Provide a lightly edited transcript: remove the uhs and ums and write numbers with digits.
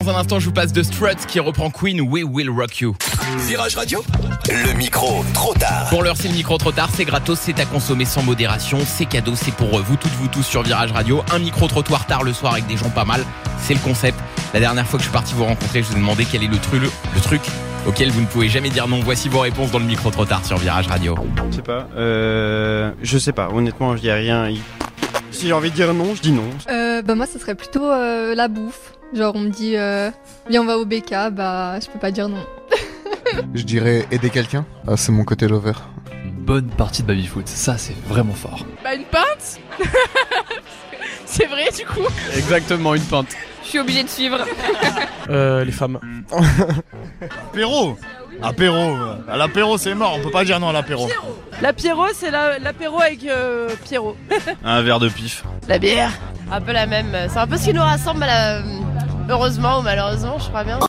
Dans un instant, je vous passe de Struts qui reprend Queen, We Will Rock You. Virage Radio, le micro trop tard. Pour l'heure, c'est le micro trop tard, c'est gratos, c'est à consommer sans modération, c'est cadeau, c'est pour vous toutes, vous tous sur Virage Radio. Un micro-trottoir tard le soir avec des gens pas mal, c'est le concept. La dernière fois que je suis parti vous rencontrer, je vous ai demandé quel est le truc auquel vous ne pouvez jamais dire non. Voici vos réponses dans le micro trop tard sur Virage Radio. Je sais pas, honnêtement, je dis rien. Si j'ai envie de dire non, je dis non. Moi, ça serait plutôt la bouffe. Genre, on me dit, viens, on va au BK, je peux pas dire non. Je dirais aider quelqu'un. Ah, c'est mon côté lover. Une bonne partie de baby-foot, ça c'est vraiment fort. Une pinte. C'est vrai du coup. Exactement, une pinte. Je suis obligée de suivre. Les femmes. Apéro. L'apéro c'est mort, on peut pas dire non à l'apéro. L'apéro, c'est l'apéro avec Pierrot. Un verre de pif. La bière. Un peu la même. C'est un peu ce qui nous rassemble, heureusement ou malheureusement, je crois bien.